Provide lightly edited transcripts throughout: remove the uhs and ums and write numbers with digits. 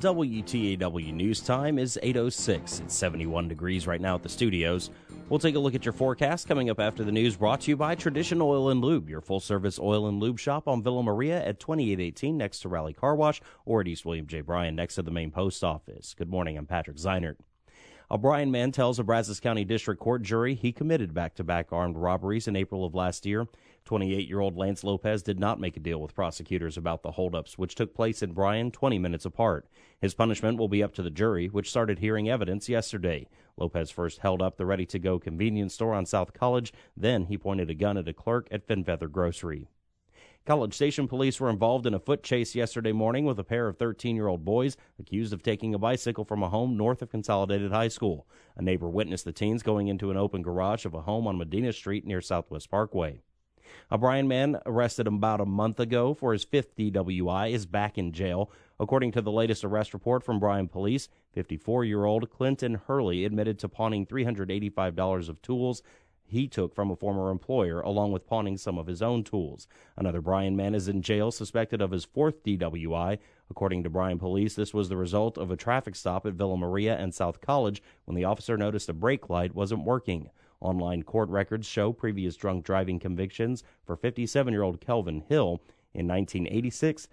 WTAW News Time is 8:06. It's 71 degrees right now at the studios. We'll take a look at your forecast coming up after the news, brought to you by Tradition Oil and Lube, your full-service oil and lube shop on Villa Maria at 2818 next to Raleigh Car Wash, or at East William J. Bryan next to the main post office. Good morning, I'm Patrick Zeinert. A Bryan man tells a Brazos County District Court jury he committed back-to-back armed robberies in April of last year. 28-year-old Lance Lopez did not make a deal with prosecutors about the holdups, which took place in Bryan 20 minutes apart. His punishment will be up to the jury, which started hearing evidence yesterday. Lopez first held up the ready-to-go convenience store on South College, then he pointed a gun at a clerk at Finfeather Grocery. College Station police were involved in a foot chase yesterday morning with a pair of 13-year-old boys accused of taking a bicycle from a home north of Consolidated High School. A neighbor witnessed the teens going into an open garage of a home on Medina Street near Southwest Parkway. A Bryan man arrested about a month ago for his fifth DWI is back in jail. According to the latest arrest report from Bryan police, 54-year-old Clinton Hurley admitted to pawning $385 of tools he took from a former employer, along with pawning some of his own tools. Another Bryan man is in jail suspected of his fourth DWI. According to Bryan police, this was the result of a traffic stop at Villa Maria and South College when the officer noticed a brake light wasn't working. Online court records show previous drunk driving convictions for 57-year-old Kelvin Hill in 1986,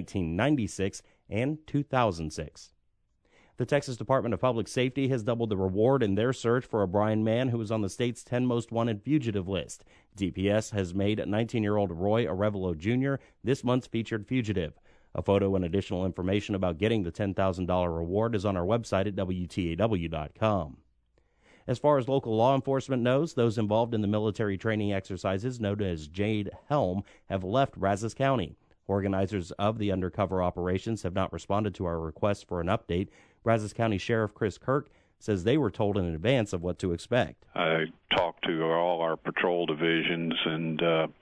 1996, and 2006. The Texas Department of Public Safety has doubled the reward in their search for a Bryan man who was on the state's 10 most wanted fugitive list. DPS has made 19-year-old Roy Arevalo Jr. this month's featured fugitive. A photo and additional information about getting the $10,000 reward is on our website at WTAW.com. As far as local law enforcement knows, those involved in the military training exercises known as Jade Helm have left Brazos County. Organizers of the undercover operations have not responded to our request for an update. Brazos County Sheriff Chris Kirk says they were told in advance of what to expect. I talked to all our patrol divisions, and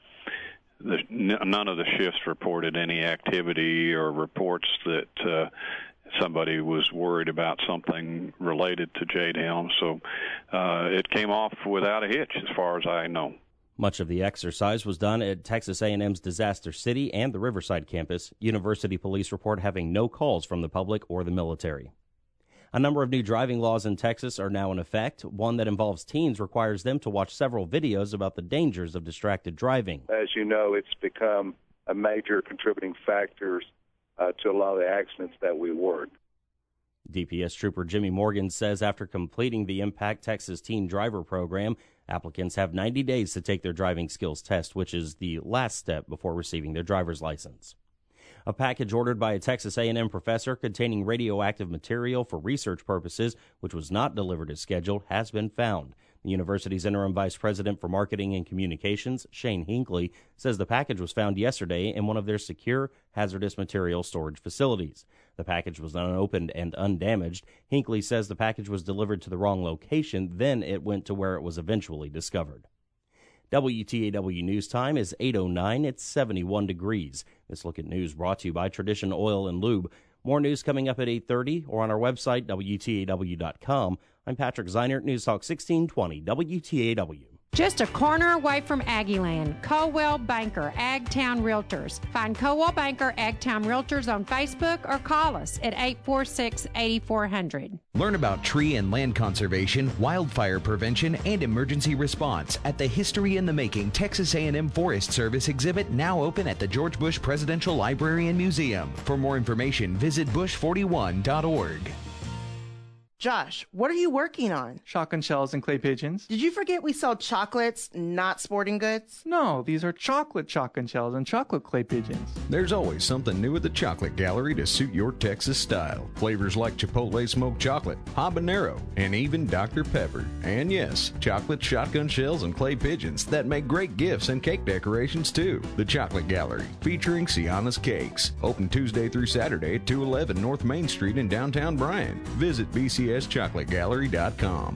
none of the shifts reported any activity or reports that somebody was worried about something related to Jade Helm. So it came off without a hitch as far as I know. Much of the exercise was done at Texas A&M's Disaster City and the Riverside campus. University police report having no calls from the public or the military. A number of new driving laws in Texas are now in effect. One that involves teens requires them to watch several videos about the dangers of distracted driving. As you know, it's become a major contributing factor to a lot of the accidents that we work. DPS Trooper Jimmy Morgan says after completing the Impact Texas Teen Driver Program, applicants have 90 days to take their driving skills test, which is the last step before receiving their driver's license. A package ordered by a Texas A&M professor containing radioactive material for research purposes, which was not delivered as scheduled, has been found. The university's interim vice president for marketing and communications, Shane Hinckley, says the package was found yesterday in one of their secure hazardous material storage facilities. The package was unopened and undamaged. Hinckley says the package was delivered to the wrong location, then it went to where it was eventually discovered. WTAW News Time is 8:09. It's 71 degrees. This look at news brought to you by Tradition Oil and Lube. More news coming up at 8:30 or on our website, WTAW.com. I'm Patrick Zeinert, News Talk 1620, WTAW. Just a corner away from Aggieland, Colwell Banker, Agtown Realtors. Find Colwell Banker, Agtown Realtors on Facebook or call us at 846-8400. Learn about tree and land conservation, wildfire prevention, and emergency response at the History in the Making Texas A&M Forest Service exhibit, now open at the George Bush Presidential Library and Museum. For more information, visit bush41.org. Josh, what are you working on? Shotgun shells and clay pigeons. Did you forget we sell chocolates, not sporting goods? No, these are chocolate shotgun shells and chocolate clay pigeons. There's always something new at the Chocolate Gallery to suit your Texas style. Flavors like Chipotle smoked chocolate, habanero, and even Dr. Pepper. And yes, chocolate shotgun shells and clay pigeons that make great gifts and cake decorations too. The Chocolate Gallery, featuring Sienna's Cakes. Open Tuesday through Saturday at 211 North Main Street in downtown Bryan. Visit BCSChocolateGallery.com.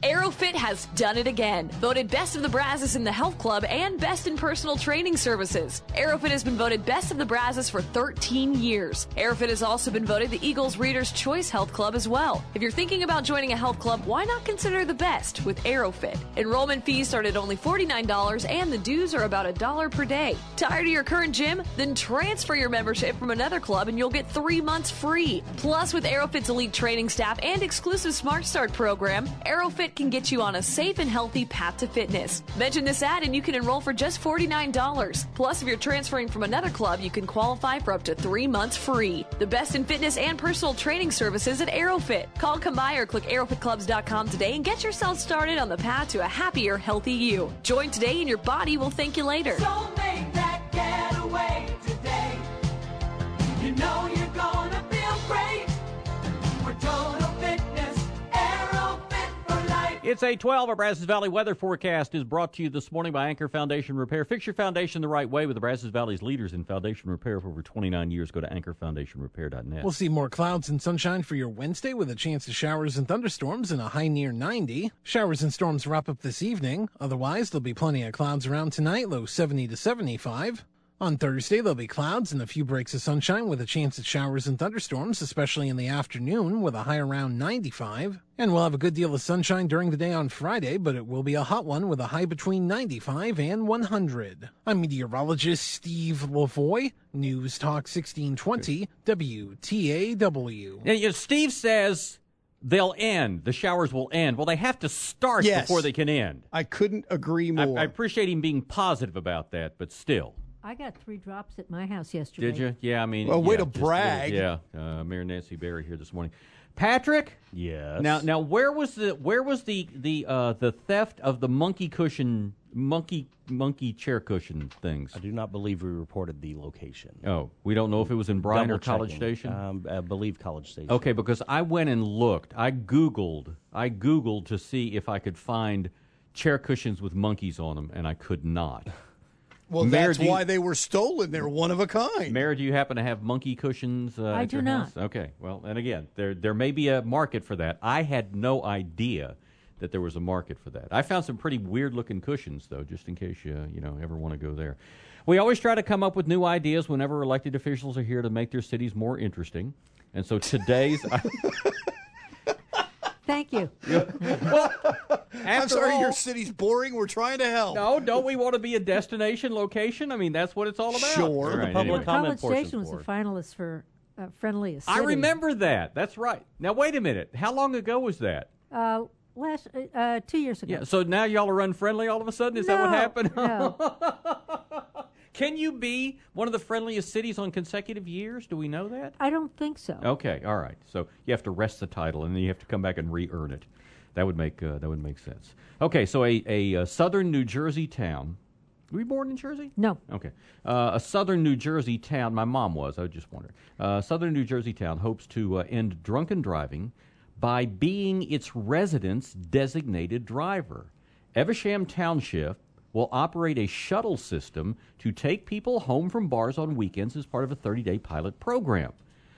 Aerofit has done it again. Voted Best of the Brazos in the Health Club and Best in Personal Training Services. Aerofit has been voted Best of the Brazos for 13 years. Aerofit has also been voted the Eagles Reader's Choice Health Club as well. If you're thinking about joining a health club, why not consider the best with Aerofit? Enrollment fees start at only $49 and the dues are about $1 per day. Tired of your current gym? Then transfer your membership from another club and you'll get 3 months free. Plus, with Aerofit's elite training staff and exclusive Smart Start program, Aerofit can get you on a safe and healthy path to fitness. Mention this ad and you can enroll for just $49. Plus, if you're transferring from another club, you can qualify for up to 3 months free. The best in fitness and personal training services at Aerofit. Call, come by, or click aerofitclubs.com today and get yourself started on the path to a happier, healthy you. Join today and your body will thank you later. So make that getaway today. You know you're gonna feel great. We're Total Fitness, Aerofit for life. It's 8:12. Our Brazos Valley weather forecast is brought to you this morning by Anchor Foundation Repair. Fix your foundation the right way with the Brazos Valley's leaders in foundation repair for over 29 years. Go to anchorfoundationrepair.net. We'll see more clouds and sunshine for your Wednesday with a chance of showers and thunderstorms and a high near 90. Showers and storms wrap up this evening. Otherwise, there'll be plenty of clouds around tonight, low 70 to 75. On Thursday, there'll be clouds and a few breaks of sunshine with a chance at showers and thunderstorms, especially in the afternoon, with a high around 95. And we'll have a good deal of sunshine during the day on Friday, but it will be a hot one with a high between 95 and 100. I'm meteorologist Steve Lavoie, News Talk 1620, WTAW. Yeah, Steve says they'll end. The showers will end. Well, they have to start before they can end. I couldn't agree more. I appreciate him being positive about that, but still. I got 3 drops at my house yesterday. Did you? Yeah, I mean. Well, way to brag. Mayor Nancy Berry here this morning. Patrick? Yes. Now, where was the theft of the monkey chair cushion things? I do not believe we reported the location. Oh, we don't know if it was in Bryan or College Station? I believe College Station. Okay, because I went and looked. I Googled to see if I could find chair cushions with monkeys on them, and I could not. Well, that's why they were stolen. They're one of a kind. Mayor, do you happen to have monkey cushions at your house? Okay. Well, and again, there may be a market for that. I had no idea that there was a market for that. I found some pretty weird-looking cushions, though, just in case you ever want to go there. We always try to come up with new ideas whenever elected officials are here to make their cities more interesting. And so today's... Thank you. Well, I'm sorry, your city's boring. We're trying to help. No, don't we want to be a destination location? I mean, that's what it's all about. Sure. Right, anyway. College Station was a finalist for Friendliest City. I remember that. That's right. Now, wait a minute. How long ago was that? 2 years ago. Yeah. So now y'all are unfriendly all of a sudden? Is that what happened? No. Can you be one of the friendliest cities on consecutive years? Do we know that? I don't think so. Okay, all right. So you have to rest the title, and then you have to come back and re-earn it. That would make sense. Okay, so a southern New Jersey town. Were you born in Jersey? No. Okay. A southern New Jersey town. My mom was. I was just wondering. Southern New Jersey town hopes to end drunken driving by being its residents' designated driver. Evesham Township will operate a shuttle system to take people home from bars on weekends as part of a 30-day pilot program.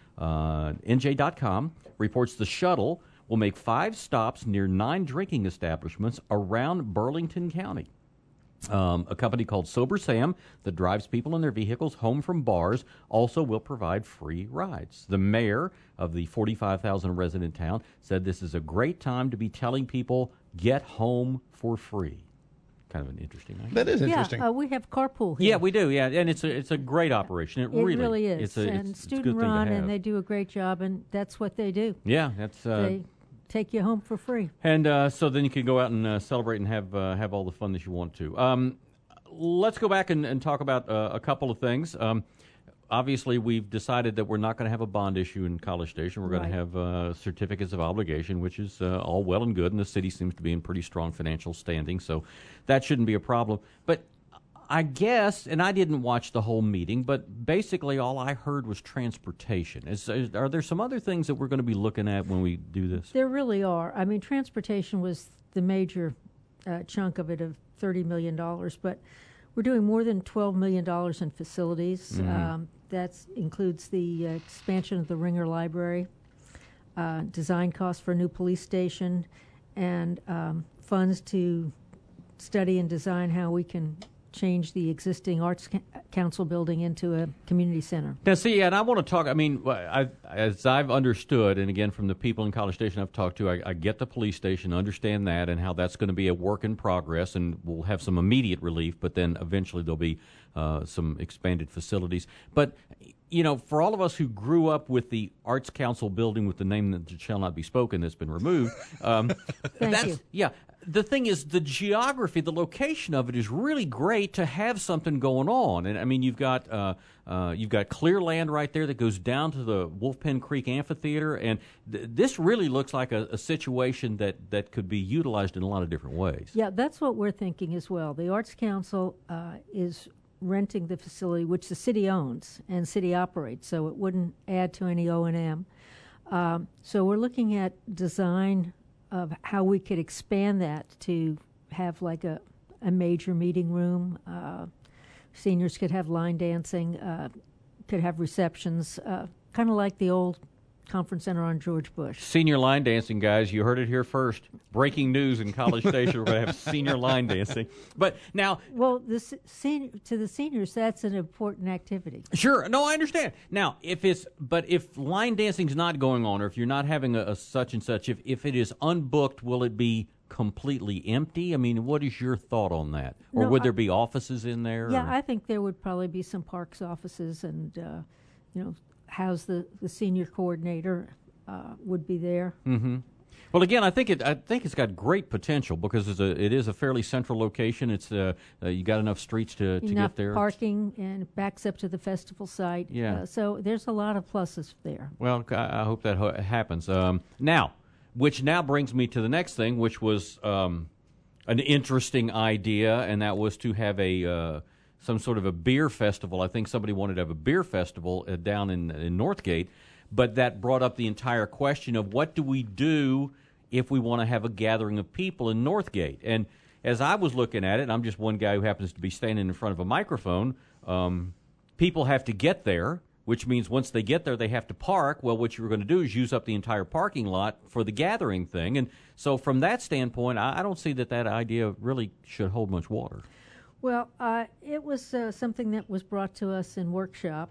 NJ.com reports the shuttle will make 5 stops near 9 drinking establishments around Burlington County. A company called Sober Sam that drives people in their vehicles home from bars also will provide free rides. The mayor of the 45,000 resident town said this is a great time to be telling people get home for free. Kind of an interesting idea. That is interesting. Yeah, we have carpool here. Yeah, we do. Yeah, and it's a great operation. It really is. It's student run, and they do a great job, and that's what they do. Yeah, that's they take you home for free. And so then you can go out and celebrate and have all the fun that you want to. Let's go back and talk about a couple of things. Obviously, we've decided that we're not going to have a bond issue in College Station. We're going to have certificates of obligation, which is all well and good, and the city seems to be in pretty strong financial standing, so that shouldn't be a problem. But I guess, and I didn't watch the whole meeting, but basically all I heard was transportation. Are there some other things that we're going to be looking at when we do this? There really are. I mean, transportation was the major chunk of it, of $30 million, but we're doing more than $12 million in facilities. Mm-hmm. That includes the expansion of the Ringer Library, design costs for a new police station, and funds to study and design how we can change the existing Arts Council building into a community center. Now, see, and I want to talk, I mean, as I've understood, and again, from the people in College Station I've talked to, I get the police station, understand that, and how that's going to be a work in progress, and we'll have some immediate relief, but then eventually there'll be some expanded facilities. But, you know, for all of us who grew up with the Arts Council building with the name that shall not be spoken that's been removed, Thank you. Yeah. The thing is, the geography, the location of it is really great to have something going on. And I mean, you've got clear land right there that goes down to the Wolfpen Creek Amphitheater, and this really looks like a situation that could be utilized in a lot of different ways. Yeah, that's what we're thinking as well. The Arts Council is renting the facility, which the city owns and city operates, so it wouldn't add to any O&M. So we're looking at design of how we could expand that to have like a major meeting room. Seniors could have line dancing, could have receptions, kind of like the old conference center on George Bush. Senior line dancing, guys. You heard it here first. Breaking news in College Station. We're going to have senior line dancing. But now... Well, to the seniors, that's an important activity. Sure. No, I understand. Now, if line dancing's not going on, or if you're not having a such and such, if it is unbooked, will it be completely empty? I mean, what is your thought on that? Or would there be offices in there? Yeah, I think there would probably be some parks offices and, house the senior coordinator would be there. Mm-hmm. Well, again, I think it's got great potential because it is a fairly central location. It's you got enough streets to get there. Enough parking, and it backs up to the festival site. Yeah. So there's a lot of pluses there. Well, I hope that happens. Which now brings me to the next thing, which was an interesting idea, and that was to have some sort of a beer festival. I think somebody wanted to have a beer festival down in Northgate, but that brought up the entire question of what do we do if we want to have a gathering of people in Northgate. And as I was looking at it, I'm just one guy who happens to be standing in front of a microphone, people have to get there, which means once they get there, they have to park. Well, what you're going to do is use up the entire parking lot for the gathering thing. And so from that standpoint, I don't see that idea really should hold much water. Well, it was something that was brought to us in workshop.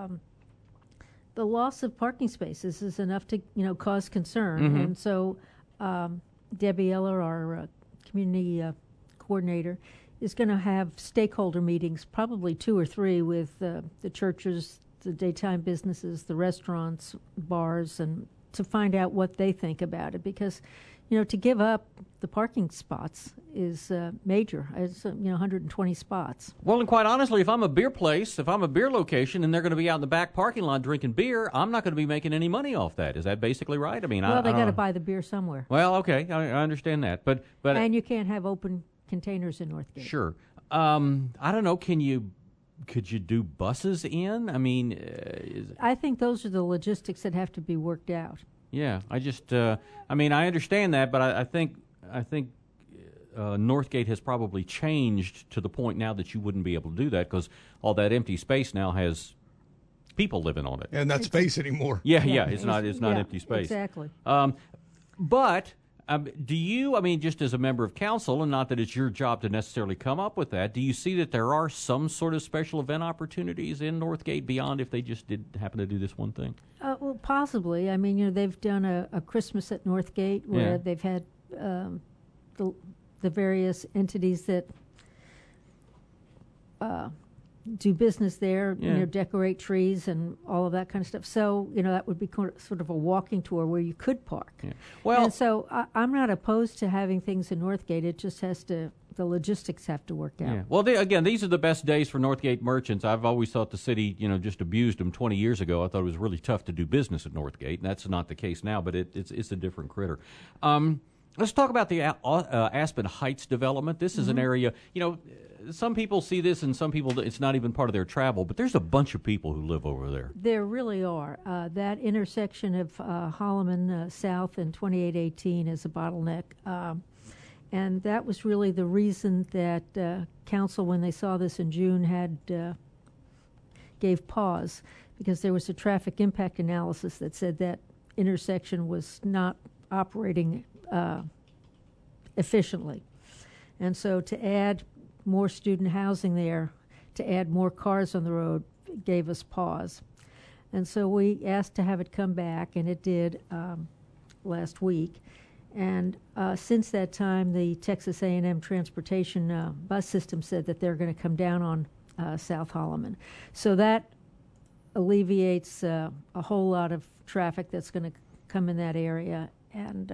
The loss of parking spaces is enough to, cause concern. Mm-hmm. And so Debbie Eller, our community coordinator, is going to have stakeholder meetings, probably 2 or 3, with the churches, the daytime businesses, the restaurants, bars, and to find out what they think about it. Because, to give up the parking spots is major. It's 120 spots. Well, and quite honestly, if I'm a beer place, if I'm a beer location, and they're going to be out in the back parking lot drinking beer, I'm not going to be making any money off that. Is that basically right? I mean, well, they got to buy the beer somewhere. Well, okay, I understand that, but and you can't have open containers in Northgate. Sure. I don't know. Could you do buses in? I mean, I think those are the logistics that have to be worked out. Yeah, I just, I understand that, but I think Northgate has probably changed to the point now that you wouldn't be able to do that because all that empty space now has people living on it. And not space anymore. Yeah, it's not empty space. Exactly. But do you, just as a member of council, and not that it's your job to necessarily come up with that, do you see that there are some sort of special event opportunities in Northgate beyond if they just did happen to do this one thing? Well, possibly. They've done a Christmas at Northgate where they've had the various entities that do business there, decorate trees and all of that kind of stuff. So, that would be sort of a walking tour where you could park. Yeah. Well, and so I'm not opposed to having things in Northgate. It just the logistics have to work out. Yeah. Well, again, these are the best days for Northgate merchants. I've always thought the city, just abused them 20 years ago. I thought it was really tough to do business at Northgate, and that's not the case now, but it's a different critter. Let's talk about the Aspen Heights development. This is an area, some people see this and some people, it's not even part of their travel, but there's a bunch of people who live over there. There really are. That intersection of Holloman South and 2818 is a bottleneck. And that was really the reason that council, when they saw this in June, gave pause, because there was a traffic impact analysis that said that intersection was not operating efficiently. And so to add more student housing there, to add more cars on the road, gave us pause. And so we asked to have it come back, and it did last week. And since that time, the Texas A&M transportation bus system said that they're going to come down on South Holloman. So that alleviates a whole lot of traffic that's going to come in that area. And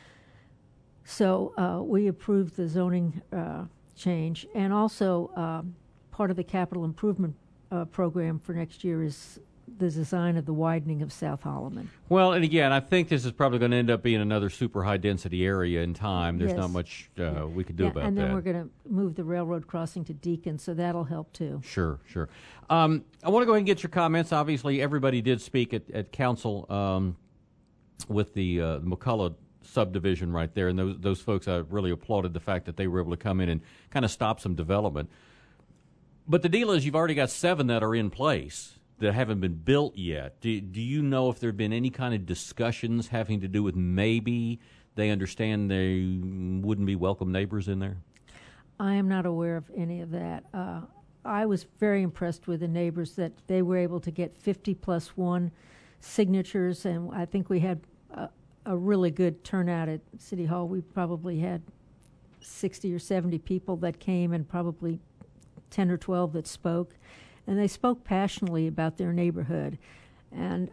so we approved the zoning change. And also part of the capital improvement program for next year is the design of the widening of South Holloman. Well, and again, I think this is probably going to end up being another super high-density area in time. There's not much we could do about that. And then we're going to move the railroad crossing to Deacon, so that'll help too. Sure. I want to go ahead and get your comments. Obviously, everybody did speak at council with the McCullough subdivision right there, and those folks, I really applauded the fact that they were able to come in and kind of stop some development. But the deal is you've already got 7 that are in place that haven't been built yet. Do you know if there have been any kind of discussions having to do with maybe they understand they wouldn't be welcome neighbors in there? I am not aware of any of that. I was very impressed with the neighbors that they were able to get 50+1 signatures, and I think we had a really good turnout at City Hall. We probably had 60 or 70 people that came and probably 10 or 12 that spoke. And they spoke passionately about their neighborhood. And,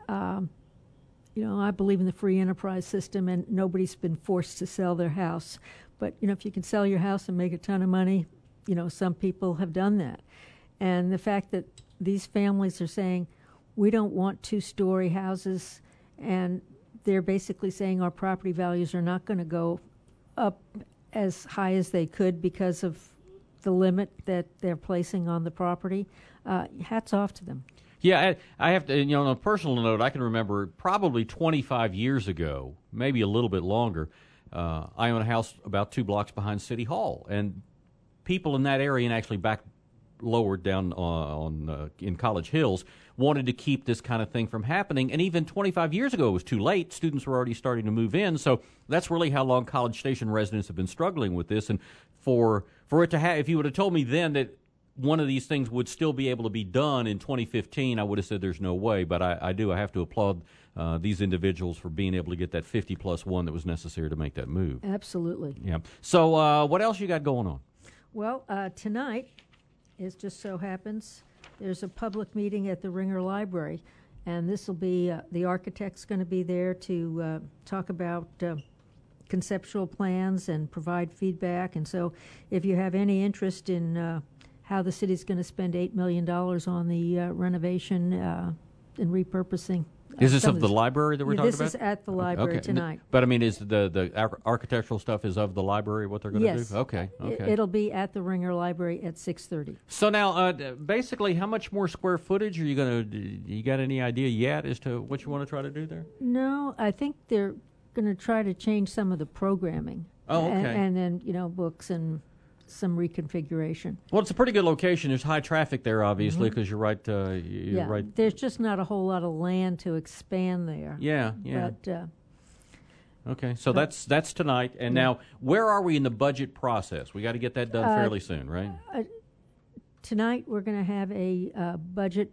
I believe in the free enterprise system, and nobody's been forced to sell their house. But, if you can sell your house and make a ton of money, some people have done that. And the fact that these families are saying, we don't want 2-story houses, and they're basically saying our property values are not going to go up as high as they could because of the limit that they're placing on the property. Hats off to them. Yeah, I have to, on a personal note, I can remember probably 25 years ago, maybe a little bit longer, I own a house about 2 blocks behind City Hall, and people in that area, and actually back lower down in College Hills, wanted to keep this kind of thing from happening. And even 25 years ago, it was too late. Students were already starting to move in. So that's really how long College Station residents have been struggling with this. And for it to have, if you would have told me then that one of these things would still be able to be done in 2015, I would have said there's no way. But I have to applaud these individuals for being able to get that 50+1 that was necessary to make that move. Absolutely. Yeah. So what else you got going on? Well, tonight, it just so happens, there's a public meeting at the Ringer Library, and this will be, the architect's going to be there to talk about conceptual plans and provide feedback. And so if you have any interest in how the city's going to spend $8 million on the renovation and repurposing. Is this of the library that we're talking about? This is at the library tonight. But, I mean, is the architectural stuff is of the library what they're going to do? Yes. Okay. It'll be at the Ringer Library at 6:30. So now, basically, how much more square footage are you going to, you got any idea yet as to what you want to try to do there? No, I think they're going to try to change some of the programming. Oh, okay. And then, books and some reconfiguration. Well, it's a pretty good location. There's high traffic there, obviously, because you're right. Right. There's just not a whole lot of land to expand there. Yeah. But, okay, so that's tonight. And now, where are we in the budget process? We got to get that done fairly soon, right? Tonight, we're going to have a budget,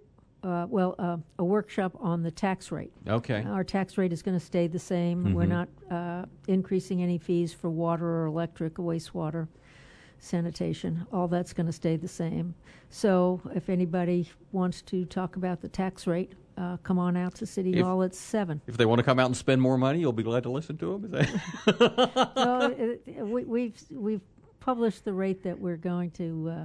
a workshop on the tax rate. Okay. Our tax rate is going to stay the same. Mm-hmm. We're not increasing any fees for water or electric or wastewater. Sanitation, all that's going to stay the same. So if anybody wants to talk about the tax rate, come on out to City Hall at 7. If they want to come out and spend more money, you'll be glad to listen to them? Is that No, we've published the rate that we're going to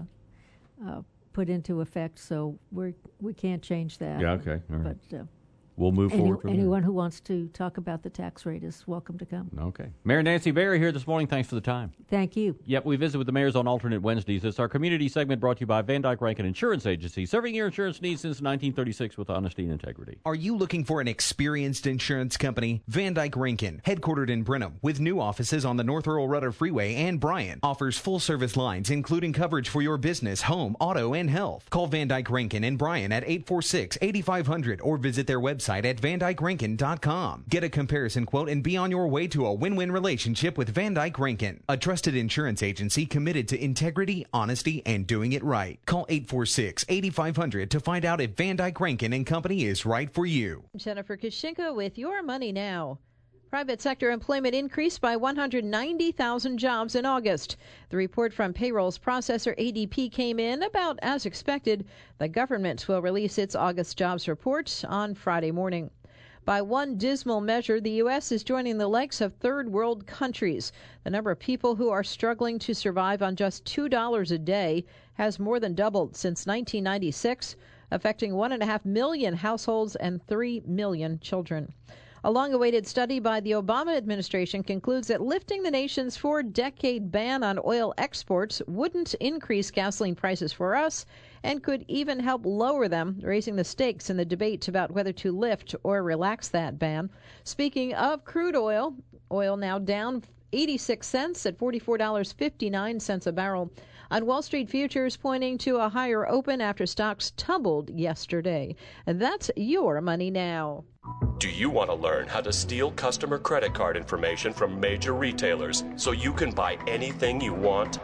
put into effect, so we can't change that. Yeah, okay. All right. But we'll move forward from anyone there. who wants to talk about the tax rate is welcome to come. Okay. Mayor Nancy Berry here this morning. Thanks for the time. Thank you. Yep, we visit with the mayors on alternate Wednesdays. It's our community segment brought to you by Van Dyke Rankin Insurance Agency, serving your insurance needs since 1936 with honesty and integrity. Are you looking for an experienced insurance company? Van Dyke Rankin, headquartered in Brenham, with new offices on the North Earl Rudder Freeway and Bryan, offers full-service lines, including coverage for your business, home, auto, and health. Call Van Dyke Rankin in Bryan at 846-8500 or visit their website website at VanDykeRankin.com. Get a comparison quote and be on your way to a win-win relationship with Van Dyke Rankin, a trusted insurance agency committed to integrity, honesty, and doing it right. Call 846-8500 to find out if Van Dyke Rankin & Company is right for you. Jennifer Kishinka with Your Money Now. Private sector employment increased by 190,000 jobs in August. The report from payrolls processor ADP came in about as expected. The government will release its August jobs report on Friday morning. By one dismal measure, the U.S. is joining the likes of third world countries. The number of people who are struggling to survive on just $2 a day has more than doubled since 1996, affecting 1.5 million households and 3 million children. A long-awaited study by the Obama administration concludes that lifting the nation's 4-decade ban on oil exports wouldn't increase gasoline prices for us and could even help lower them, raising the stakes in the debate about whether to lift or relax that ban. Speaking of crude oil now down 86 cents at $44.59 a barrel. On Wall Street, futures pointing to a higher open after stocks tumbled yesterday. And that's Your Money Now. Do you want to learn how to steal customer credit card information from major retailers so you can buy anything you want?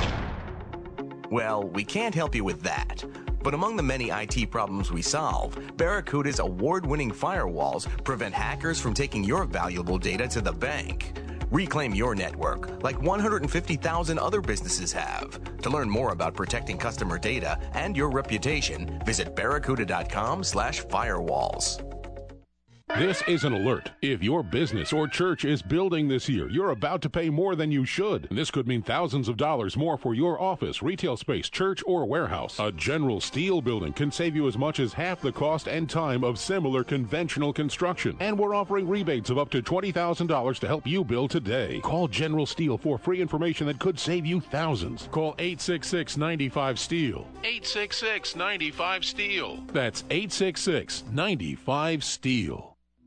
Well, we can't help you with that. But among the many IT problems we solve, Barracuda's award-winning firewalls prevent hackers from taking your valuable data to the bank. Reclaim your network like 150,000 other businesses have. To learn more about protecting customer data and your reputation, visit barracuda.com/firewalls. This is an alert. If your business or church is building this year, you're about to pay more than you should. This could mean thousands of dollars more for your office, retail space, church, or warehouse. A General Steel building can save you as much as half the cost and time of similar conventional construction. And we're offering rebates of up to $20,000 to help you build today. Call General Steel for free information that could save you thousands. Call 866-95-STEEL. 866-95-STEEL. That's 866-95-STEEL.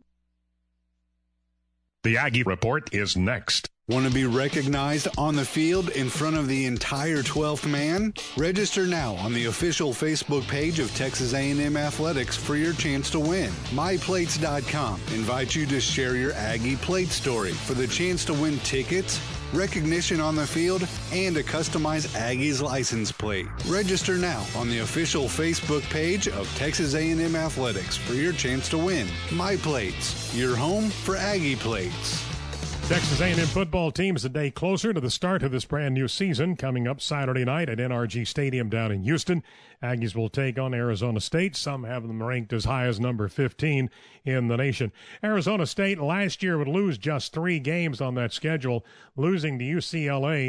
The Aggie Report is next. Want to be recognized on the field in front of the entire 12th man? Register now on the official Facebook page of Texas A&M Athletics for your chance to win. MyPlates.com invites you to share your Aggie plate story for the chance to win tickets, recognition on the field, and a customized Aggies license plate. Register now on the official Facebook page of Texas A&M Athletics for your chance to win. My Plates, your home for Aggie plates. Texas A&M football team is a day closer to the start of this brand new season. Coming up Saturday night at NRG Stadium down in Houston, Aggies will take on Arizona State. Some have them ranked as high as number 15 in the nation. Arizona State last year would lose just 3 games on that schedule, losing to UCLA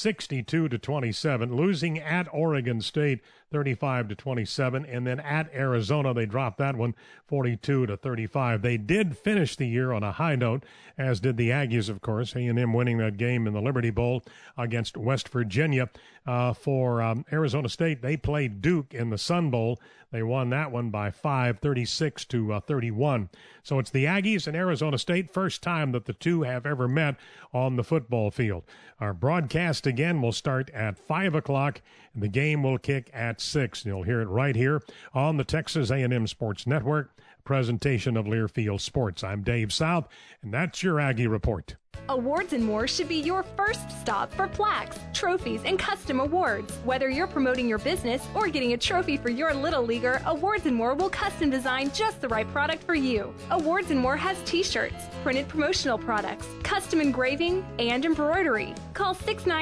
62-27, losing at Oregon State 35-27, and then at Arizona they dropped that one 42-35. They did finish the year on a high note, as did the Aggies, of course. A&M winning that game in the Liberty Bowl against West Virginia. For Arizona State, they played Duke in the Sun Bowl. They won that one by 5, 36-31. So it's the Aggies and Arizona State, first time that the two have ever met on the football field. Our broadcast again will start at 5 o'clock, and the game will kick at 6. You'll hear it right here on the Texas A&M Sports Network, presentation of Learfield Sports. I'm Dave South, and that's your Aggie Report. Awards and More should be your first stop for plaques, trophies, and custom awards. Whether you're promoting your business or getting a trophy for your little leaguer, Awards and More will custom design just the right product for you. Awards and More has t-shirts, printed promotional products, custom engraving, and embroidery. Call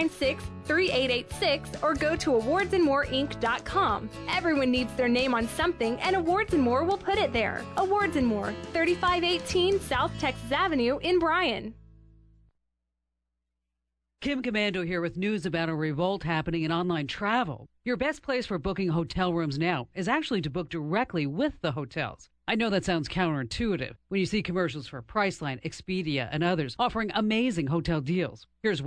696-3886 or go to awardsandmoreinc.com. Everyone needs their name on something, and Awards and More will put it there. Awards and More, 3518 South Texas Avenue in Bryan. Kim Commando here with news about a revolt happening in online travel. Your best place for booking hotel rooms now is actually to book directly with the hotels. I know that sounds counterintuitive when you see commercials for Priceline, Expedia, and others offering amazing hotel deals. Here's why.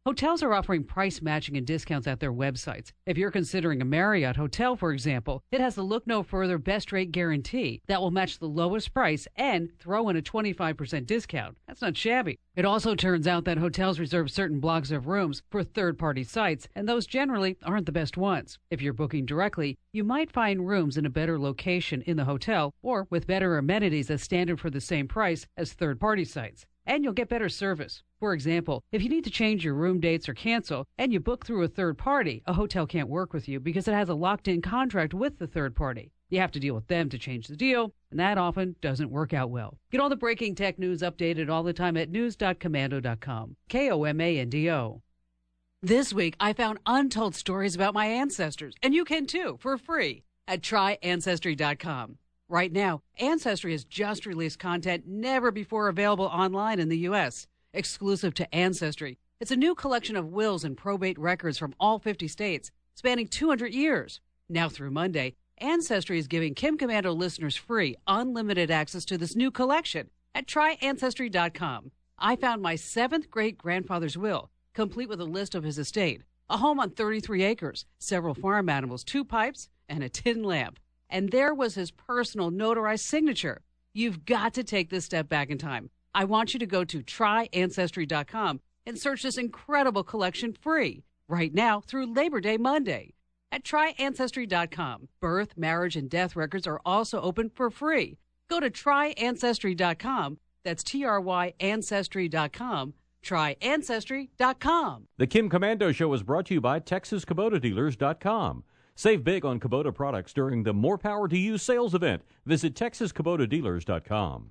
Hotels are offering price matching and discounts at their websites. If you're considering a Marriott hotel, for example, it has the look no further best rate guarantee that will match the lowest price and throw in a 25% discount. That's not shabby. It also turns out that hotels reserve certain blocks of rooms for third-party sites, and those generally aren't the best ones. If you're booking directly, you might find rooms in a better location in the hotel or with better amenities as standard for the same price as third-party sites. And you'll get better service. For example, if you need to change your room dates or cancel, and you book through a third party, a hotel can't work with you because it has a locked-in contract with the third party. You have to deal with them to change the deal, and that often doesn't work out well. Get all the breaking tech news updated all the time at news.komando.com. KOMANDO. This week, I found untold stories about my ancestors, and you can too, for free, at tryancestry.com. Right now, Ancestry has just released content never before available online in the U.S., exclusive to Ancestry. It's a new collection of wills and probate records from all 50 states, spanning 200 years. Now through Monday, Ancestry is giving Kim Komando listeners free, unlimited access to this new collection at tryancestry.com. I found my 7th great-grandfather's will, complete with a list of his estate, a home on 33 acres, several farm animals, 2 pipes, and a tin lamp. And there was his personal notarized signature. You've got to take this step back in time. I want you to go to tryancestry.com and search this incredible collection free right now through Labor Day Monday. At tryancestry.com, birth, marriage, and death records are also open for free. Go to tryancestry.com. That's tryancestry.com. Tryancestry.com. The Kim Komando Show is brought to you by TexasKubotaDealers.com. Save big on Kubota products during the More Power to You sales event. Visit TexasKubotaDealers.com.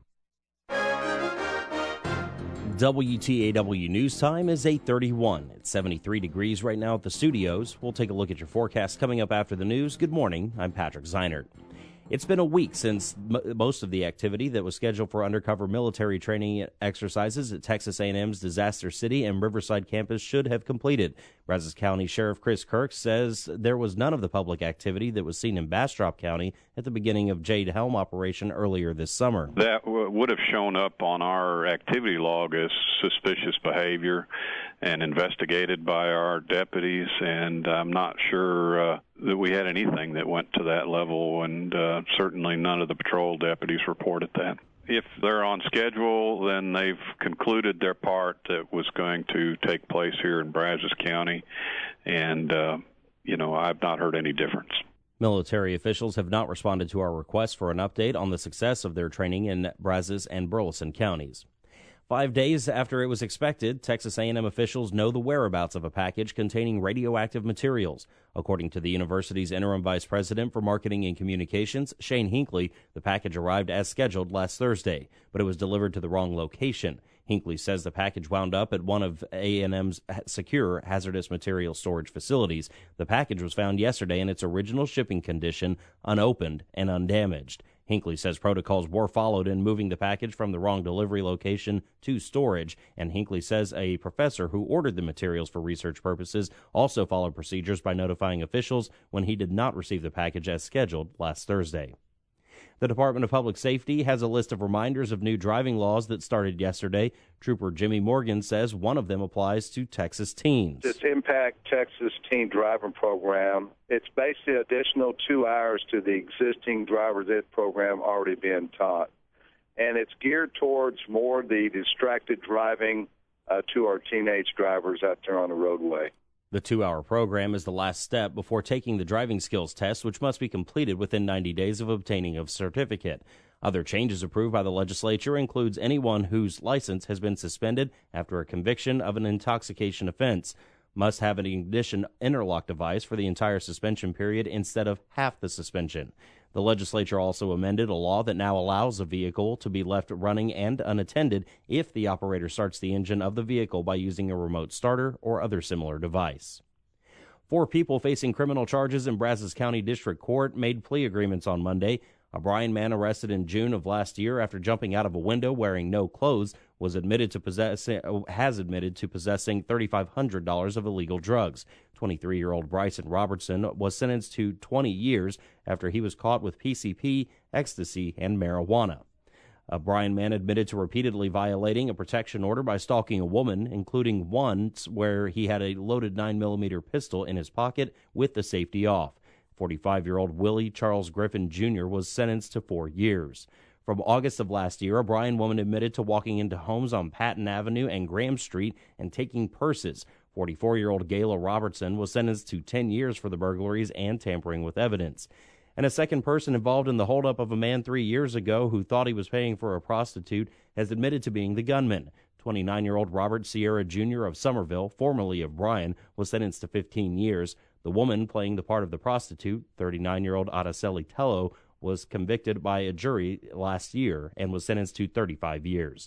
WTAW News Time is 8:31. It's 73 degrees right now at the studios. We'll take a look at your forecast coming up after the news. Good morning. I'm Patrick Zeinert. It's been a week since most of the activity that was scheduled for undercover military training exercises at Texas A&M's Disaster City and Riverside campus should have completed. Brazos County Sheriff Chris Kirk says there was none of the public activity that was seen in Bastrop County at the beginning of Jade Helm operation earlier this summer. That would have shown up on our activity log as suspicious behavior and investigated by our deputies, and I'm not sure that we had anything that went to that level, and certainly none of the patrol deputies reported that. If they're on schedule, then they've concluded their part that was going to take place here in Brazos County, and, I've not heard any difference. Military officials have not responded to our request for an update on the success of their training in Brazos and Burleson counties. 5 days after it was expected, Texas A&M officials know the whereabouts of a package containing radioactive materials. According to the university's interim vice president for marketing and communications, Shane Hinckley, the package arrived as scheduled last Thursday, but it was delivered to the wrong location. Hinckley says the package wound up at one of A&M's secure hazardous material storage facilities. The package was found yesterday in its original shipping condition, unopened and undamaged. Hinckley says protocols were followed in moving the package from the wrong delivery location to storage, and Hinckley says a professor who ordered the materials for research purposes also followed procedures by notifying officials when he did not receive the package as scheduled last Thursday. The Department of Public Safety has a list of reminders of new driving laws that started yesterday. Trooper Jimmy Morgan says one of them applies to Texas teens. This Impact Texas Teen Driving Program, it's basically additional 2 hours to the existing driver's ed program already being taught. And it's geared towards more the distracted driving to our teenage drivers out there on the roadway. The 2-hour program is the last step before taking the driving skills test, which must be completed within 90 days of obtaining a certificate. Other changes approved by the legislature includes anyone whose license has been suspended after a conviction of an intoxication offense must have an ignition interlock device for the entire suspension period instead of half the suspension. The legislature also amended a law that now allows a vehicle to be left running and unattended if the operator starts the engine of the vehicle by using a remote starter or other similar device. 4 people facing criminal charges in Brazos County District Court made plea agreements on Monday. A Bryan man arrested in June of last year after jumping out of a window wearing no clothes has admitted to possessing $3,500 of illegal drugs. 23-year-old Bryson Robertson was sentenced to 20 years after he was caught with PCP, ecstasy, and marijuana. A Bryan man admitted to repeatedly violating a protection order by stalking a woman, including once where he had a loaded 9mm pistol in his pocket with the safety off. 45-year-old Willie Charles Griffin Jr. was sentenced to 4 years. From August of last year, a Bryan woman admitted to walking into homes on Patton Avenue and Graham Street and taking purses. 44-year-old Gayla Robertson was sentenced to 10 years for the burglaries and tampering with evidence. And a second person involved in the holdup of a man 3 years ago who thought he was paying for a prostitute has admitted to being the gunman. 29-year-old Robert Sierra Jr. of Somerville, formerly of Bryan, was sentenced to 15 years. The woman playing the part of the prostitute, 39-year-old Adeseli Tello, was convicted by a jury last year and was sentenced to 35 years.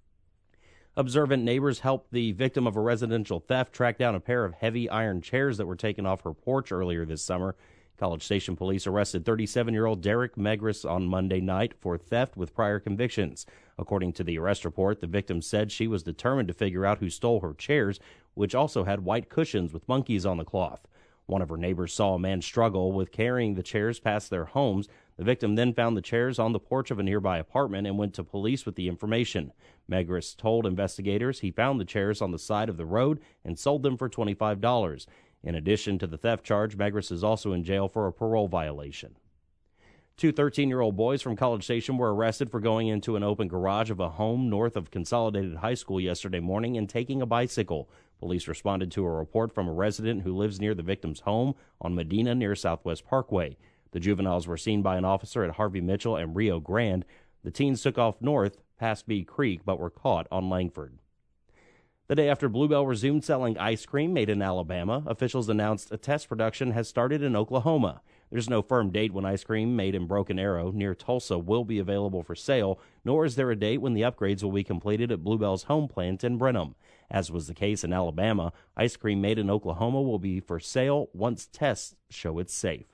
Observant neighbors helped the victim of a residential theft track down a pair of heavy iron chairs that were taken off her porch earlier this summer. College Station police arrested 37-year-old Derek Megris on Monday night for theft with prior convictions. According to the arrest report, the victim said she was determined to figure out who stole her chairs, which also had white cushions with monkeys on the cloth. One of her neighbors saw a man struggle with carrying the chairs past their homes. The victim then found the chairs on the porch of a nearby apartment and went to police with the information. Megris told investigators he found the chairs on the side of the road and sold them for $25. In addition to the theft charge, Megris is also in jail for a parole violation. Two 13-year-old boys from College Station were arrested for going into an open garage of a home north of Consolidated High School yesterday morning and taking a bicycle. Police responded to a report from a resident who lives near the victim's home on Medina near Southwest Parkway. The juveniles were seen by an officer at Harvey Mitchell and Rio Grande. The teens took off north past Bee Creek but were caught on Langford. The day after Bluebell resumed selling ice cream made in Alabama, officials announced a test production has started in Oklahoma. There's no firm date when ice cream made in Broken Arrow near Tulsa will be available for sale, nor is there a date when the upgrades will be completed at Bluebell's home plant in Brenham. As was the case in Alabama, ice cream made in Oklahoma will be for sale once tests show it's safe.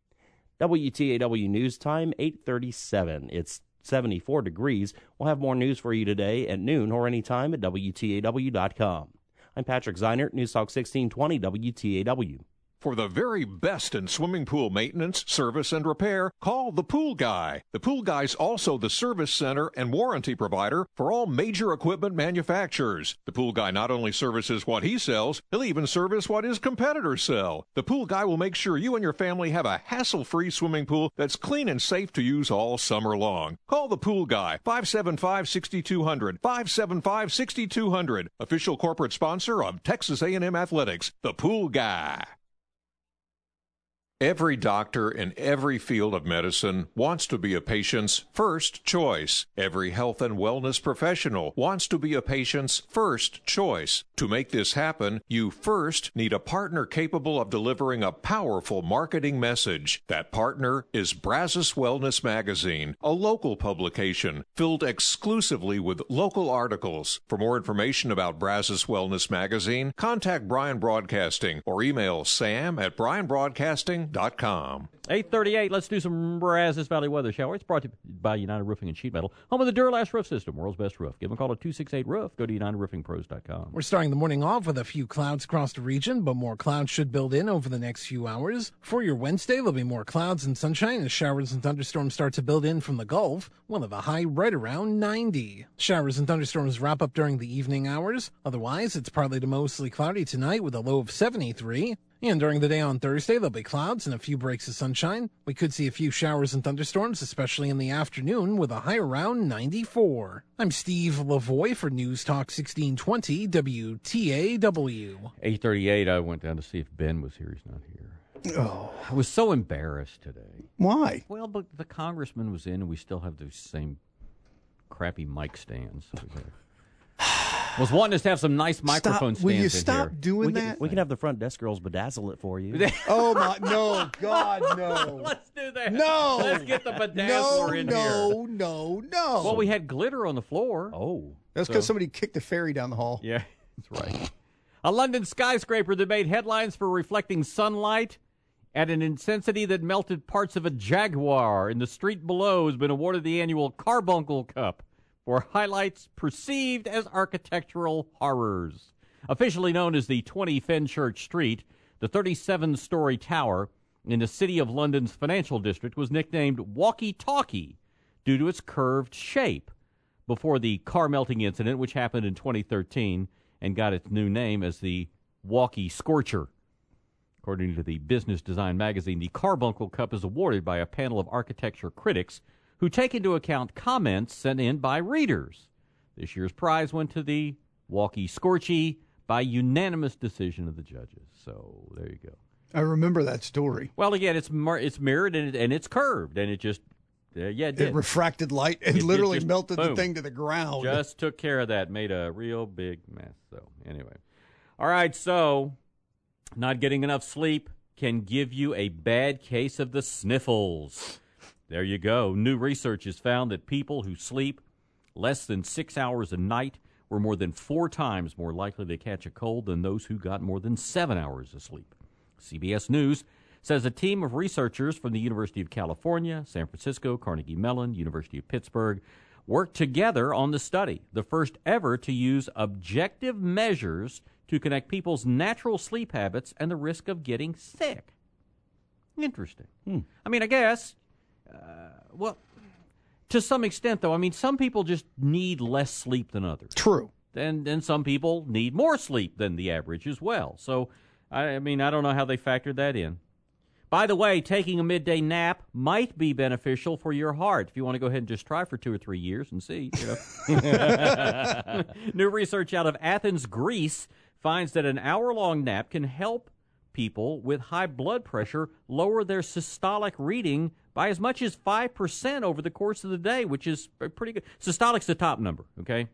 WTAW News Time, 8:37. It's 74 degrees. We'll have more news for you today at noon or anytime at WTAW.com. I'm Patrick Zeinert, News Talk 1620 WTAW. For the very best in swimming pool maintenance, service, and repair, call the Pool Guy. The Pool Guy's also the service center and warranty provider for all major equipment manufacturers. The Pool Guy not only services what he sells, he'll even service what his competitors sell. The Pool Guy will make sure you and your family have a hassle-free swimming pool that's clean and safe to use all summer long. Call the Pool Guy, 575-6200, 575-6200. Official corporate sponsor of Texas A&M Athletics, the Pool Guy. Every doctor in every field of medicine wants to be a patient's first choice. Every health and wellness professional wants to be a patient's first choice. To make this happen, you first need a partner capable of delivering a powerful marketing message. That partner is Brazos Wellness Magazine, a local publication filled exclusively with local articles. For more information about Brazos Wellness Magazine, contact Bryan Broadcasting or email sam@bryanbroadcasting.com. 8:38. Let's do some Brazos Valley weather, shall we? It's brought to you by United Roofing and Sheet Metal, home of the Duralast Roof System, world's best roof. Give them a call at 268-ROOF. Go to UnitedRoofingPros.com. We're starting the morning off with a few clouds across the region, but more clouds should build in over the next few hours. For your Wednesday, there'll be more clouds and sunshine as showers and thunderstorms start to build in from the Gulf. We'll have a high right around 90. Showers and thunderstorms wrap up during the evening hours. Otherwise, it's partly to mostly cloudy tonight with a low of 73. And during the day on Thursday, there'll be clouds and a few breaks of sunshine. We could see a few showers and thunderstorms, especially in the afternoon, with a high around 94. I'm Steve Lavoie for News Talk 1620 WTAW. 8:38, I went down to see if Ben was here. He's not here. Oh. I was so embarrassed today. Why? Well, but the congressman was in, and we still have those same crappy mic stands. I was wanting us to have some nice microphone stands Will you in stop here. doing that? We can have the front desk girls bedazzle it for you. Oh, my, no, God, no. Let's do that. No. Let's get the bedazzler in here. No. Well, we had glitter on the floor. Oh. That's because somebody kicked the ferry down the hall. Yeah, that's right. A London skyscraper that made headlines for reflecting sunlight at an intensity that melted parts of a Jaguar in the street below has been awarded the annual Carbuncle Cup for highlights perceived as architectural horrors. Officially known as the 20 Fenchurch Street, the 37-story tower in the City of London's financial district was nicknamed Walkie Talkie due to its curved shape. Before the car melting incident, which happened in 2013 and got its new name as the Walkie Scorcher. According to the Business Design magazine, the Carbuncle Cup is awarded by a panel of architecture critics who take into account comments sent in by readers. This year's prize went to the Walkie Scorchy by unanimous decision of the judges. So there you go. I remember that story. Well, again, it's mirrored and it's curved, and it just it did. It refracted light and literally melted the thing to the ground. Just took care of that, made a real big mess. So anyway, all right. So not getting enough sleep can give you a bad case of the sniffles. There you go. New research has found that people who sleep less than 6 hours a night were more than 4 times more likely to catch a cold than those who got more than 7 hours of sleep. CBS News says a team of researchers from the University of California, San Francisco, Carnegie Mellon, University of Pittsburgh worked together on the study, the first ever to use objective measures to connect people's natural sleep habits and the risk of getting sick. Interesting. I mean, I guess, to some extent, though, I mean, some people just need less sleep than others. True. And some people need more sleep than the average as well. So, I mean, I don't know how they factored that in. By the way, taking a midday nap might be beneficial for your heart if you want to go ahead and just try for 2 or 3 years and see. New research out of Athens, Greece, finds that an hour-long nap can help people with high blood pressure lower their systolic reading by as much as 5% over the course of the day, which is pretty good. Systolic's the top number, okay?